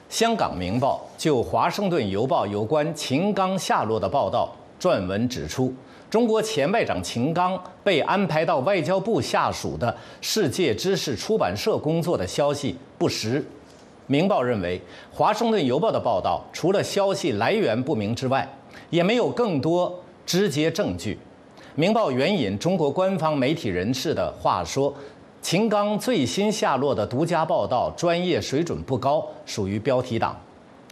香港《明报》就《华盛顿邮报》有关秦刚下落的报道撰文指出，中国前外长秦刚被安排到外交部下属的世界知识出版社工作的消息不实。《明报》认为，《华盛顿邮报》的报道除了消息来源不明之外，也没有更多直接证据。《明报》援引中国官方媒体人士的话说，秦刚最新下落的独家报道专业水准不高，属于标题党。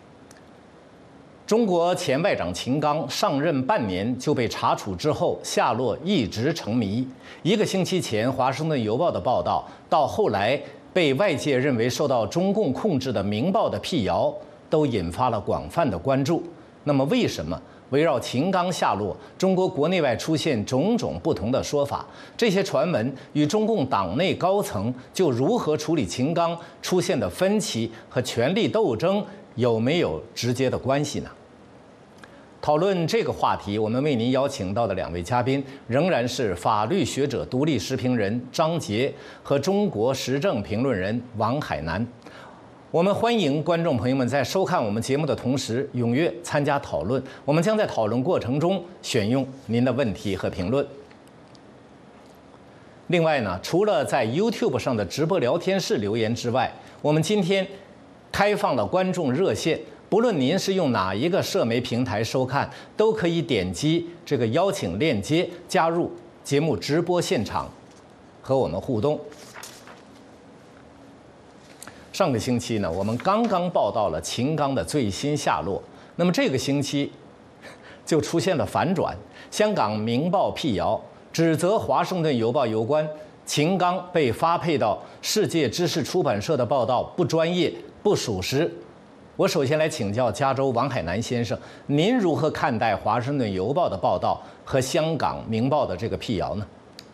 中国前外长秦刚上任半年就被查处之后，下落一直成谜。1个星期前《华盛顿邮报》的报道，到后来被外界认为受到中共控制的《明报》的辟谣，都引发了广泛的关注。那么，为什么围绕秦刚下落，中国国内外出现种种不同的说法？这些传闻与中共党内高层就如何处理秦刚出现的分歧和权力斗争有没有直接的关系呢？讨论这个话题，我们为您邀请到的2位嘉宾仍然是法律学者、独立时评人张杰和中国时政评论人王海南。我们欢迎观众朋友们在收看我们节目的同时踊跃参加讨论，我们将在讨论过程中选用您的问题和评论。另外呢，除了在 YouTube 上的直播聊天室留言之外，我们今天开放了观众热线，不论您是用哪一个社媒平台收看，都可以点击这个邀请链接加入节目直播现场，和我们互动。上个星期呢，我们刚刚报道了秦刚的最新下落。那么这个星期就出现了反转，香港《明报》辟谣，指责《华盛顿邮报》有关秦刚被发配到世界知识出版社的报道不专业、不属实。我首先来请教加州王海南先生，您如何看待《华盛顿邮报》的报道和香港《明报》的这个辟谣呢？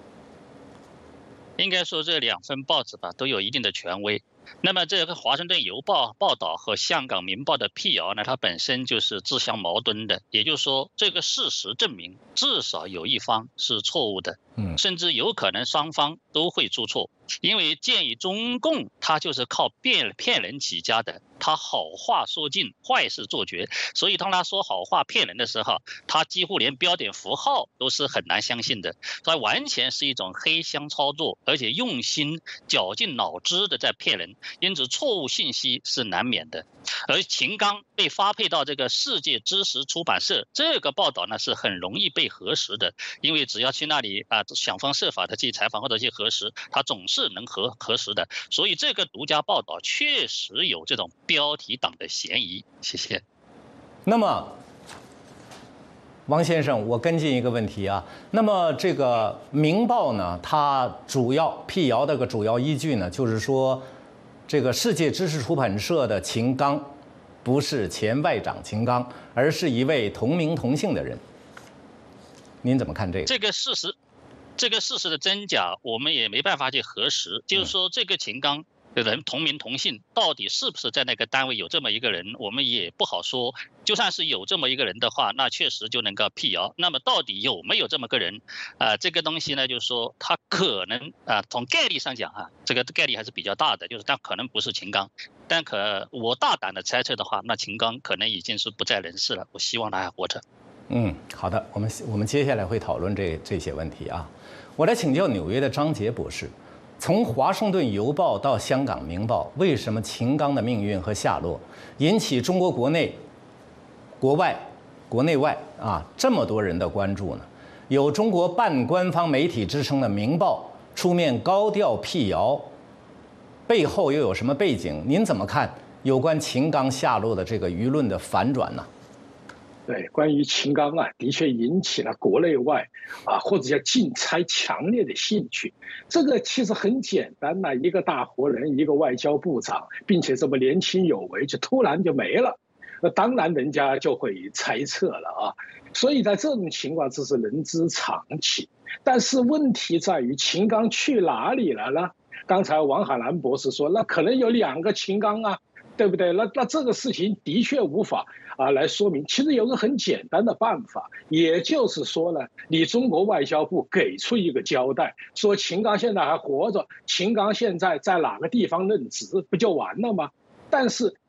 应该说这2份报纸吧都有一定的权威。那么这个《华盛顿邮报》报道和香港《明报》的辟谣呢，它本身就是自相矛盾的。也就是说，这个事实证明，至少有一方是错误的，甚至有可能双方都会出错。因为鉴于中共它就是靠骗人起家的，他好话说尽，坏事做绝，所以当他说好话骗人的时候，他几乎连标点符号都是很难相信的，他完全是一种黑箱操作，而且用心绞尽脑汁的在骗人，因此错误信息是难免的。而秦刚被发配到这个世界知识出版社，这个报道呢是很容易被核实的，因为只要去那里想方设法的去采访或者去核实，他总是能核实的。所以这个独家报道确实有这种标题党的嫌疑。谢谢。 那么，王先生，我跟进一个问题啊。那么这个《明报》呢，它主要辟谣的个主要依据呢，就是说，这个世界知识出版社的秦刚不是前外长秦刚，而是一位同名同姓的人。您怎么看这个？ 这个事实的真假，我们也没办法去核实。就是说，这个秦刚的人同名同姓，到底是不是在那个单位有这么一个人，我们也不好说。就算是有这么一个人的话，那确实就能够辟谣。那么到底有没有这么个人？这个东西呢，就是说他可能从概率上讲这个概率还是比较大的，就是他可能不是秦刚。但我大胆的猜测的话，那秦刚可能已经是不在人世了。我希望他还活着。 好的，我们接下来会讨论这些问题啊。我来请教纽约的张杰博士，从《华盛顿邮报》到香港《明报》，为什么秦刚的命运和下落引起中国国内、国外、国内外这么多人的关注呢？有中国半官方媒体之称的《明报》出面高调辟谣，背后又有什么背景？您怎么看有关秦刚下落的这个舆论的反转呢？ 对，关于秦刚的确引起了国内外或者叫竞猜强烈的兴趣。这个其实很简单一个大活人，一个外交部长，并且这么年轻有为，就突然就没了，那当然人家就会猜测了所以在这种情况，这是人之常情。但是问题在于秦刚去哪里了呢？刚才王海南博士说，那可能有2个秦刚对不对？那这个事情的确无法来说明。其实有个很简单的办法，也就是说呢，你中国外交部给出一个交代，说秦刚现在还活着，秦刚现在在哪个地方任职，不就完了吗？但是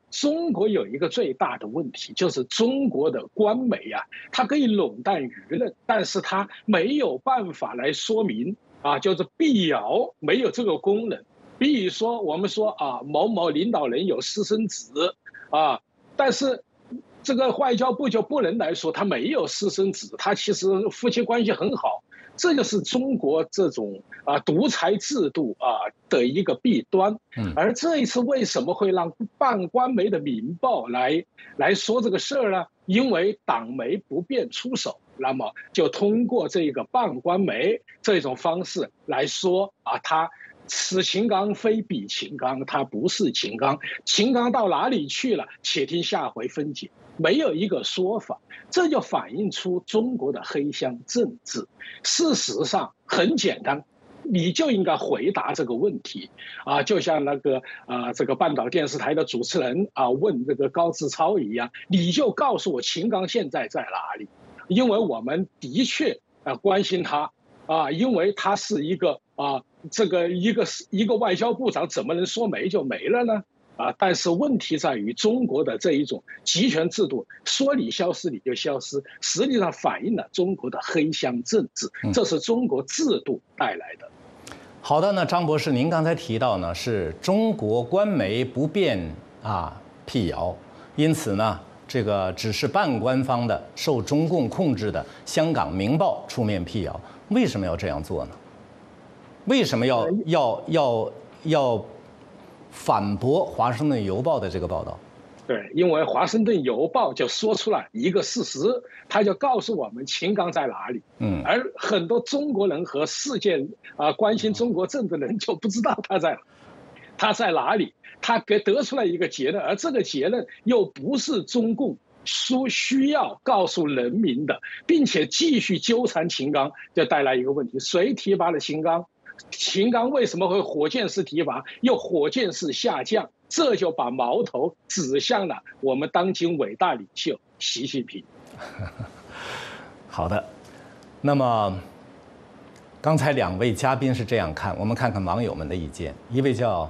中国有一个最大的问题，就是中国的官媒啊，它可以垄断舆论，但是它没有办法来说明啊，就是辟谣没有这个功能。比如说，我们说啊，某某领导人有私生子啊，但是这个外交部就不能来说他没有私生子，他其实夫妻关系很好。这就是中国这种独裁制度的一个弊端。而这一次为什么会让办官媒的《民报》来说这个事儿呢？因为党媒不便出手，那么就通过这个办官媒这种方式来说他此秦刚非彼秦刚，他不是秦刚，秦刚到哪里去了？且听下回分解。没有一个说法，这就反映出中国的黑箱政治。事实上很简单，你就应该回答这个问题就像那个这个半岛电视台的主持人问这个高志超一样，你就告诉我秦刚现在在哪里？因为我们的确关心他因为他是一个这个一个外交部长，怎么能说没就没了呢？但是问题在于中国的这一种集权制度，说你消失你就消失，实际上反映了中国的黑箱政治，这是中国制度带来的。 好的，那张博士，您刚才提到呢，是中国官媒不便辟谣，因此呢，这个只是半官方的、受中共控制的香港《明报》出面辟谣，为什么要这样做呢？为什么要反驳《华盛顿邮报》的这个报道？ 对，因为《华盛顿邮报》就说出了一个事实，他就告诉我们秦刚在哪里。而很多中国人和世界关心中国政治的人就不知道他在哪里，他得出来一个结论，而这个结论又不是中共需要告诉人民的，并且继续纠缠秦刚，就带来一个问题：谁提拔了秦刚？秦刚为什么会火箭式提拔，又火箭式下降？这就把矛头指向了我们当今伟大领袖习近平。 好的，那么刚才两位嘉宾是这样看，我们看看网友们的意见。一位叫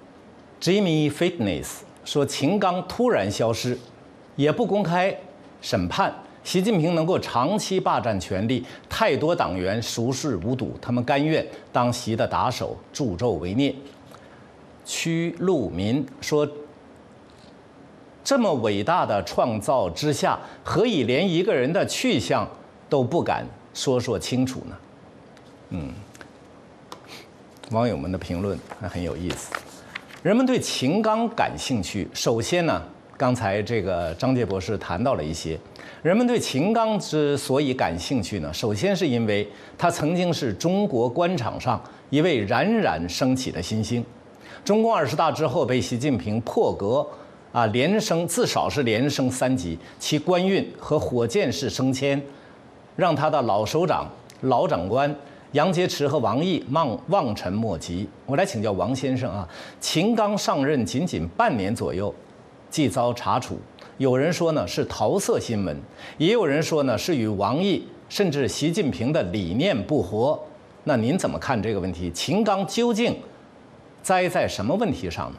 Jimmy Fitness 说，秦刚突然消失，也不公开审判。习近平能够长期霸占权力，太多党员熟视无睹，他们甘愿当习的打手，助纣为虐。屈路民说，这么伟大的创造之下，何以连一个人的去向都不敢说清楚呢？网友们的评论还很有意思。人们对秦刚感兴趣，首先呢，刚才这个张介博士谈到了一些。人们对秦刚之所以感兴趣呢，首先是因为他曾经是中国官场上一位冉冉升起的新星。中共20大之后被习近平破格至少是连升3级，其官运和火箭式升迁，让他的老首长、老长官杨洁篪和王毅望尘莫及。我来请教王先生秦刚上任仅仅半年左右，即遭查处。有人说呢是桃色新闻，也有人说呢是与王毅甚至习近平的理念不合。那您怎么看这个问题？秦刚究竟栽在什么问题上呢？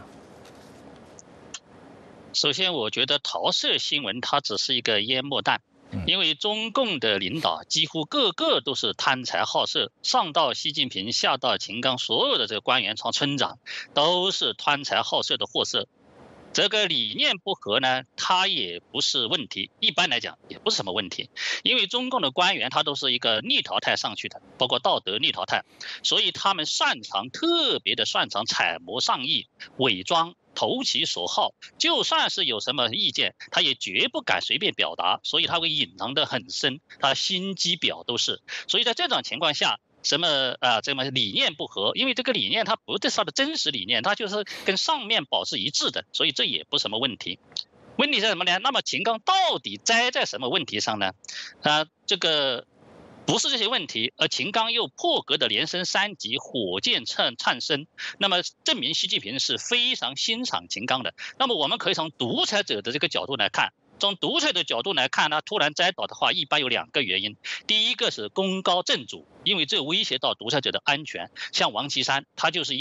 首先，我觉得桃色新闻它只是一个烟幕弹，因为中共的领导几乎个个都是贪财好色，上到习近平，下到秦刚，所有的这个官员从村长都是贪财好色的货色。这个理念不合呢，它也不是问题，一般来讲也不是什么问题，因为中共的官员他都是一个逆淘汰上去的，包括道德逆淘汰，所以他们特别的擅长揣摩上意、伪装、投其所好，就算是有什么意见，他也绝不敢随便表达，所以他会隐藏得很深，他心机婊都是。所以在这种情况下，什么理念不合，因为这个理念它不是他的真实理念，它就是跟上面保持一致的，所以这也不是什么问题。问题是什么呢？那么秦刚到底栽在什么问题上呢？这个不是这些问题，而秦刚又破格的连升3级，火箭窜升，那么证明习近平是非常欣赏秦刚的。那么我们可以从独裁者的这个角度来看，从独裁的角度来看呢，突然栽倒的话，一般有2个原因。第一个是功高震主，因为这威胁到独裁者的安全。像王岐山，他就是因为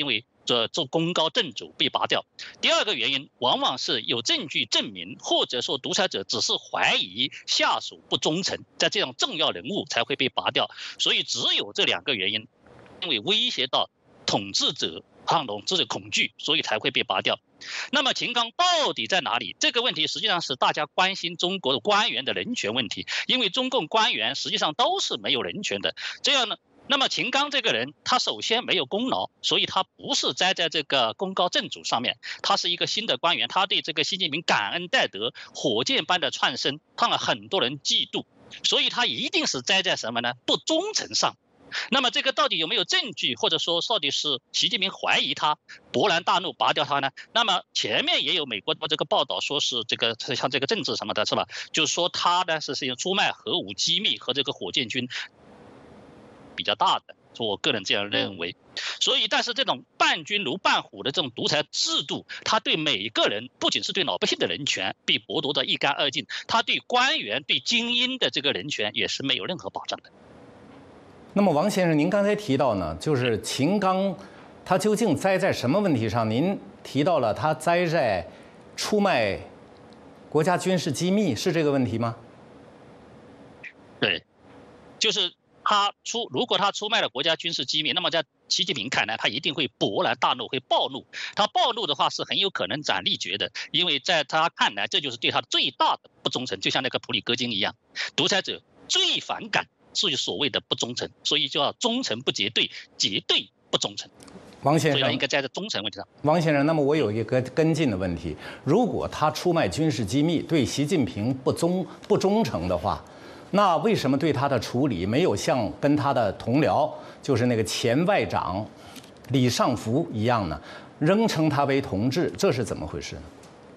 做功高震主被拔掉。第二个原因往往是有证据证明，或者说独裁者只是怀疑下属不忠诚，在这种重要人物才会被拔掉。所以只有这2个原因，因为威胁到统治者恐惧，所以才会被拔掉。那么秦刚到底在哪里？这个问题实际上是大家关心中国的官员的人权问题，因为中共官员实际上都是没有人权的。这样呢，那么秦刚这个人，他首先没有功劳，所以他不是栽在这个功高震主上面，他是一个新的官员，他对这个习近平感恩戴德，火箭般的窜升，让了很多人嫉妒，所以他一定是栽在什么呢？不忠诚上。那么这个到底有没有证据，或者说到底是习近平怀疑他，勃然大怒拔掉他呢？那么前面也有美国的这个报道说是这个像这个政治什么的，是吧？就是说他呢是出卖核武机密和这个火箭军比较大的，我个人这样认为。所以但是这种伴君如伴虎的这种独裁制度，他对每一个人，不仅是对老百姓的人权被剥夺得一干二净，他对官员对精英的这个人权也是没有任何保障的。 那么王先生，您刚才提到呢，就是秦刚他究竟栽在什么问题上？您提到了他栽在出卖国家军事机密，是这个问题吗？ 对，就是如果他出卖了国家军事机密，那么在习近平看来，他一定会勃然大怒，会暴怒。他暴怒的话是很有可能斩立决的，因为在他看来，这就是对他最大的不忠诚，就像那个普里戈金一样，独裁者最反感是所谓的不忠诚，所以就要忠诚不结对，结对不忠诚。 王先生应该在这忠诚问题上。 王先生，那么我有一个跟进的问题：如果他出卖军事机密，对习近平不忠诚的话，那为什么对他的处理没有像跟他的同僚，就是那个前外长李尚福一样呢？仍称他为同志，这是怎么回事呢？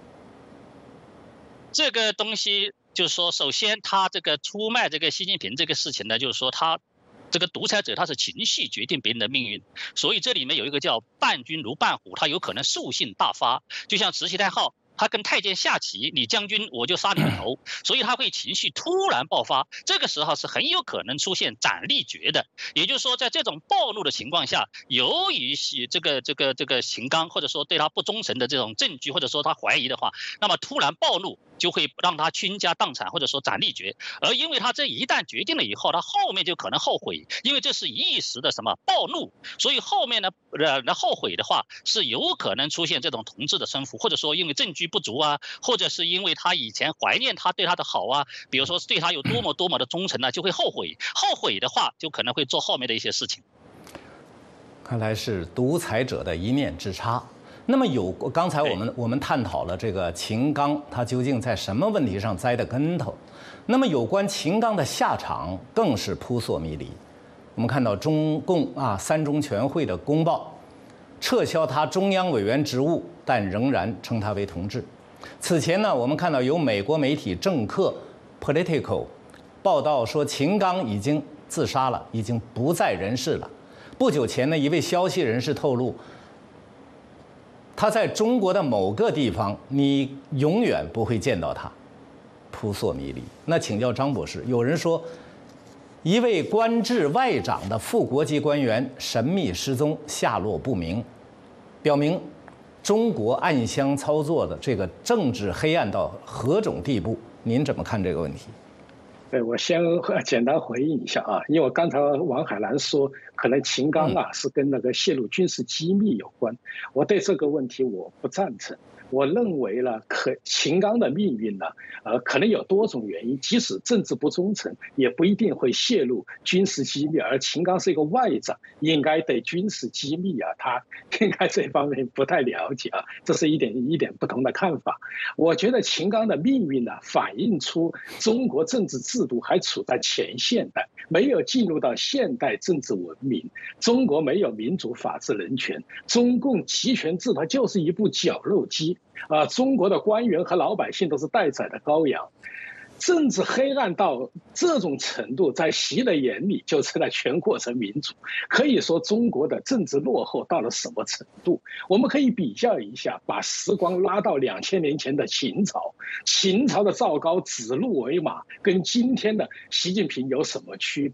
这个东西就是说，首先他这个出卖这个习近平这个事情呢，就是说他这个独裁者他是情绪决定别人的命运，所以这里面有一个叫伴君如伴虎，他有可能兽性大发，就像慈禧太后。他跟太监下棋，你将军我就杀你的头，所以他会情绪突然爆发，这个时候是很有可能出现斩立决的。也就是说，在这种暴怒的情况下，由于这个秦刚或者说对他不忠诚的这种证据，或者说他怀疑的话，那么突然暴怒就会让他倾家荡产，或者说斩立决。而因为他这一旦决定了以后，他后面就可能后悔，因为这是一时的什么暴怒，所以后面呢后悔的话是有可能出现这种同志的升幅，或者说因为证据不足啊，或者是因为他以前怀念他对他的好啊，比如说对他有多么的忠诚呢，就会后悔。后悔的话，就可能会做后面的一些事情。 看来是独裁者的一念之差。那么刚才我们探讨了这个秦刚他究竟在什么问题上栽的跟头，那么有关秦刚的下场更是扑朔迷离。我们看到中共三中全会的公报，撤销他中央委员职务，但仍然称他为同志。此前呢，我们看到有美国媒体政客 Politico 报道说秦刚已经自杀了，已经不在人世了。不久前呢，一位消息人士透露，他在中国的某个地方，你永远不会见到他，扑朔迷离。那请教张博士，有人说，一位官至外长的副国级官员神秘失踪，下落不明，表明中国暗箱操作的这个政治黑暗到何种地步？您怎么看这个问题？ 对，我先简单回应一下啊，因为刚才王海兰说，可能秦刚是跟那个泄露军事机密有关，我对这个问题我不赞成。我认为呢，秦刚的命运呢，可能有多种原因，即使政治不忠诚，也不一定会泄露军事机密。而秦刚是一个外长，应该对军事机密他应该这方面不太了解这是一点不同的看法。我觉得秦刚的命运呢，反映出中国政治制度还处在前现代，没有进入到现代政治文明。中国没有民主、法治、人权，中共集权制它就是一部绞肉机。中国的官员和老百姓都是待宰的羔羊，政治黑暗到这种程度，在习的眼里就是在全过程民主。可以说中国的政治落后到了什么程度？我们可以比较一下，把时光拉到2000年前的秦朝，秦朝的赵高指鹿为马，跟今天的习近平有什么区别？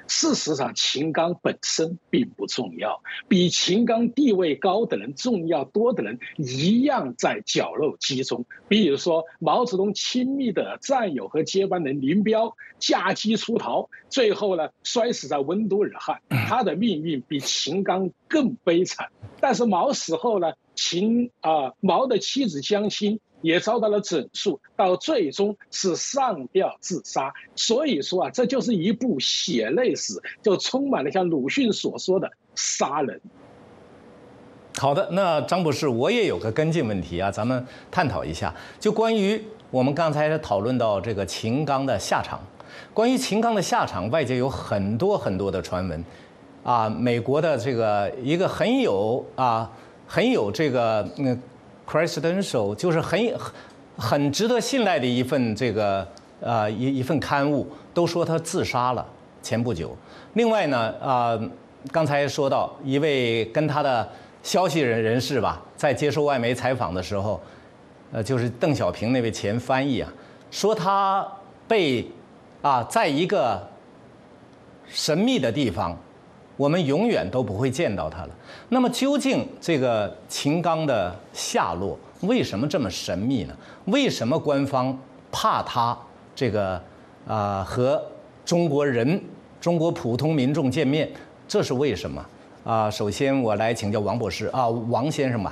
事实上，秦刚本身并不重要，比秦刚地位高的人、重要多的人一样在绞肉机中。比如说，毛泽东亲密的战友和接班人林彪驾机出逃，最后呢摔死在温都尔汗，他的命运比秦刚更悲惨。但是毛死后呢，毛的妻子江青也遭到了整肃，到最终是上吊自杀。所以说啊，这就是一部血泪史，就充满了像鲁迅所说的杀人。 好的，那张博士，我也有个跟进问题啊，咱们探讨一下，就关于我们刚才讨论到这个秦刚的下场。关于秦刚的下场，外界有很多很多的传闻，啊，美国的这个一个很有这个credential， 就是很值得信赖的一份这个一份刊物，都说他自杀了，前不久。另外呢，刚才说到一位跟他的消息人士吧，在接受外媒采访的时候，就是邓小平那位前翻译啊，说他被在一个神秘的地方，我们永远都不会见到他了。那么究竟这个秦刚的下落为什么这么神秘呢？为什么官方怕他这个和中国普通民众见面？这是为什么？首先我来请教王博士王先生吧。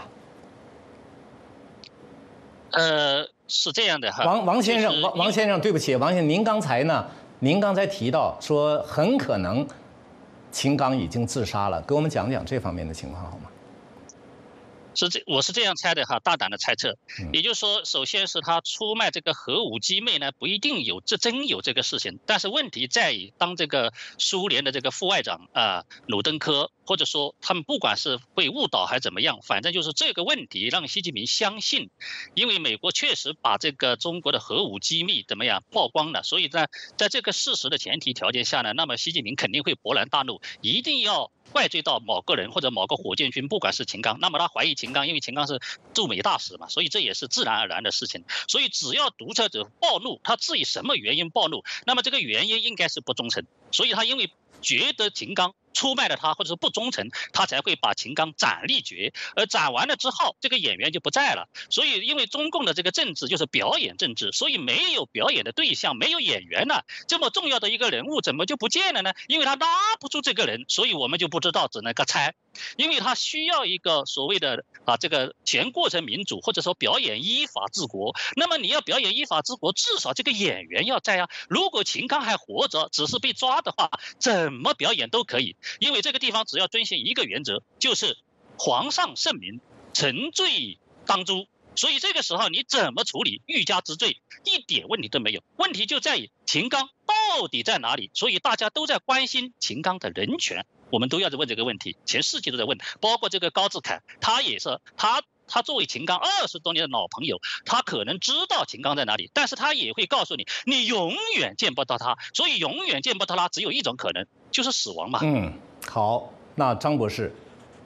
是这样的哈。 王先生，对不起，王先生，您刚才提到说很可能秦刚已经自杀了，给我们讲讲这方面的情况好吗？ 我是这样猜的哈，大胆的猜测，也就是说，首先是他出卖这个核武机密呢，不一定真有这个事情，但是问题在于，当这个苏联的这个副外长鲁登科，或者说他们不管是被误导还是怎么样，反正就是这个问题让习近平相信，因为美国确实把这个中国的核武机密怎么样曝光了，所以呢，在这个事实的前提条件下呢，那么习近平肯定会勃然大怒，一定要怪罪到某个人或者某个火箭军，不管是秦刚，那么他怀疑秦刚，因为秦刚是驻美大使嘛，所以这也是自然而然的事情。所以只要独裁者暴怒，他至于什么原因暴怒，那么这个原因应该是不忠诚，所以他因为觉得秦刚出卖了他，或者是不忠诚，他才会把秦刚斩立决。而斩完了之后，这个演员就不在了。所以，因为中共的这个政治就是表演政治，所以没有表演的对象，没有演员了，这么重要的一个人物怎么就不见了呢？因为他拉不住这个人，所以我们就不知道，只能个猜。因为他需要一个所谓的这个全过程民主，或者说表演依法治国。那么你要表演依法治国，至少这个演员要在啊。如果秦刚还活着，只是被抓的话，怎么表演都可以。因为这个地方只要遵循一个原则，就是皇上圣明，臣罪当诛。所以这个时候你怎么处理欲加之罪，一点问题都没有。问题就在于秦刚到底在哪里？所以大家都在关心秦刚的人权，我们都要问这个问题，全世界都在问，包括这个高志凯，他也是他作为秦刚20多年的老朋友，他可能知道秦刚在哪里，但是他也会告诉你，你永远见不到他，所以永远见不到他只有一种可能，就是死亡嘛。 好，那张博士。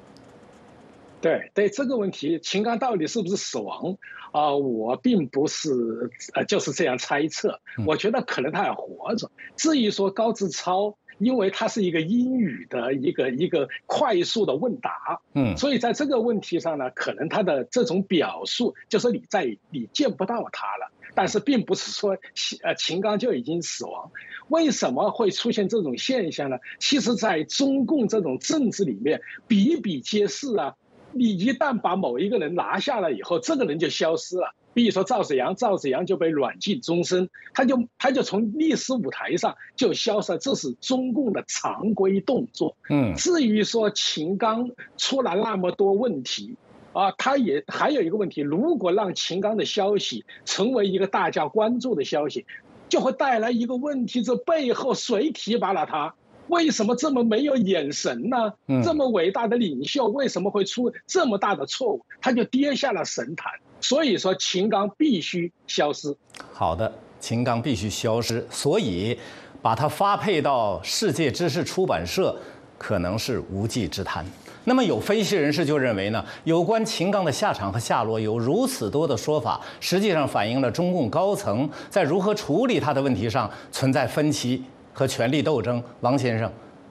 对这个问题，秦刚到底是不是死亡我并不是就是这样猜测，我觉得可能他还活着。至于说高志超，因为他是一个英语的一个快速的问答，所以在这个问题上呢，可能他的这种表述就是你见不到他了，但是并不是说秦刚就已经死亡。为什么会出现这种现象呢？其实在中共这种政治里面比比皆是啊。你一旦把某一个人拿下来以后，这个人就消失了。比如说赵紫阳就被软禁终身，他就从历史舞台上就消失了，这是中共的常规动作。至于说秦刚出了那么多问题他也还有一个问题，如果让秦刚的消息成为一个大家关注的消息，就会带来一个问题，这背后谁提拔了他？为什么这么没有眼神呢？这么伟大的领袖为什么会出这么大的错误？他就跌下了神坛。所以说秦刚必须消失。 好的，秦刚必须消失，所以把它发配到世界知识出版社可能是无稽之谈。那么有分析人士就认为呢，有关秦刚的下场和下落有如此多的说法，实际上反映了中共高层在如何处理他的问题上存在分歧和权力斗争。王先生，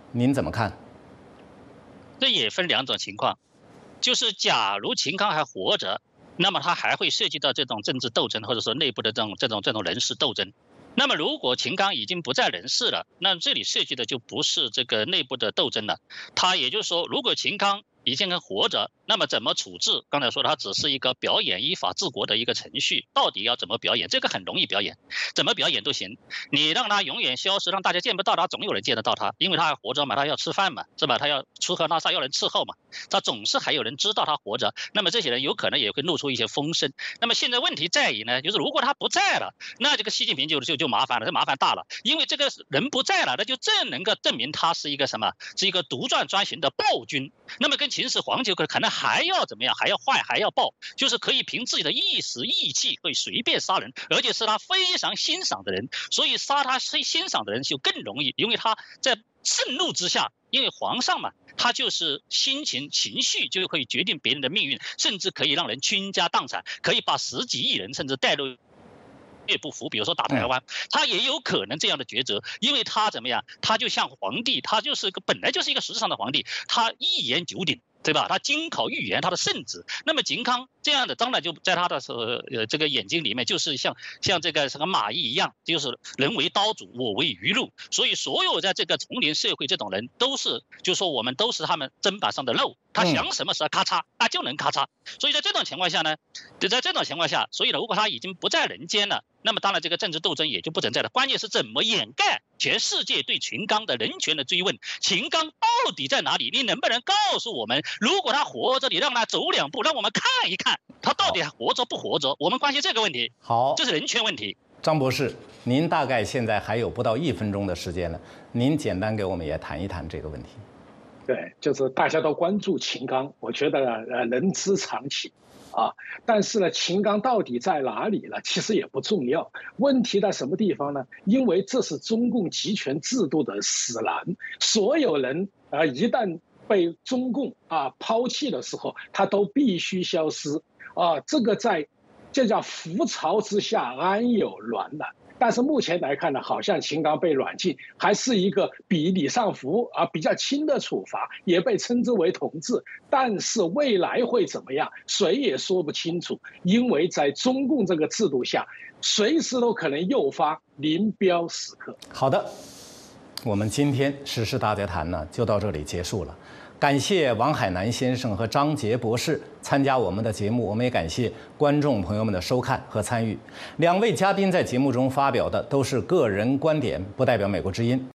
您怎么看？ 这也分两种情况，就是假如秦刚还活着，那么他还会涉及到这种政治斗争，或者说内部的这种人事斗争。那么如果秦刚已经不在人世了，那这里涉及的就不是这个内部的斗争了。他也就是说，如果秦刚已经还活着，那么怎么处置？刚才说他只是一个表演依法治国的一个程序，到底要怎么表演？这个很容易表演，怎么表演都行。你让他永远消失，让大家见不到他，总有人见得到他，因为他还活着嘛，他要吃饭嘛，是吧？他要吃喝拉撒要人伺候嘛，他总是还有人知道他活着。那么这些人有可能也会露出一些风声。那么现在问题在于呢，就是如果他不在了，那这个习近平就麻烦了，这麻烦大了，因为这个人不在了，那就能够证明他是一个什么？是一个独断专行的暴君。那么跟秦始皇就可能还要怎么样？还要坏，还要暴，就是可以凭自己的一时意气会随便杀人，而且是他非常欣赏的人，所以杀他欣赏的人就更容易，因为他在盛怒之下，因为皇上嘛，他就是情绪就可以决定别人的命运，甚至可以让人倾家荡产，可以把10几亿人甚至带入越不服，比如说打台湾，他也有可能这样的抉择，因为他怎么样？他就像皇帝，他就是本来就是一个实质上的皇帝，他一言九鼎，对吧？他精考预言，他的圣旨。那么秦康这样的，当然就在他的这个眼睛里面，就是像这个什么马邑一样，就是人为刀俎，我为鱼肉。所以所有在这个丛林社会这种人，都是就说我们都是他们砧板上的肉，他想什么时候咔嚓，他就能咔嚓。所以在这种情况下呢，所以如果他已经不在人间了，那么当然这个政治斗争也就不存在了。关键是怎么掩盖全世界对秦刚的人权的追问？秦刚到底在哪里？你能不能告诉我们？如果他活着，你让他走2步，让我们看一看他到底还活着不活着？我们关心这个问题。 好， 这是人权问题。 张博士，您大概现在还有不到1分钟的时间了，您简单给我们也谈一谈这个问题。 对，就是大家都关注秦刚，我觉得人之常情。但是呢，秦刚到底在哪里呢？其实也不重要。问题在什么地方呢？因为这是中共集权制度的死栏，所有人一旦被中共抛弃的时候，他都必须消失这叫覆巢之下安有卵呢？但是目前来看呢，好像秦刚被软禁，还是一个比李尚福比较轻的处罚，也被称之为同治。但是未来会怎么样，谁也说不清楚，因为在中共这个制度下，随时都可能诱发临标时刻。 好的，我们今天时事大家谈呢就到这里结束了。感谢王海南先生和张杰博士参加我们的节目，我们也感谢观众朋友们的收看和参与。2位嘉宾在节目中发表的都是个人观点，不代表美国之音。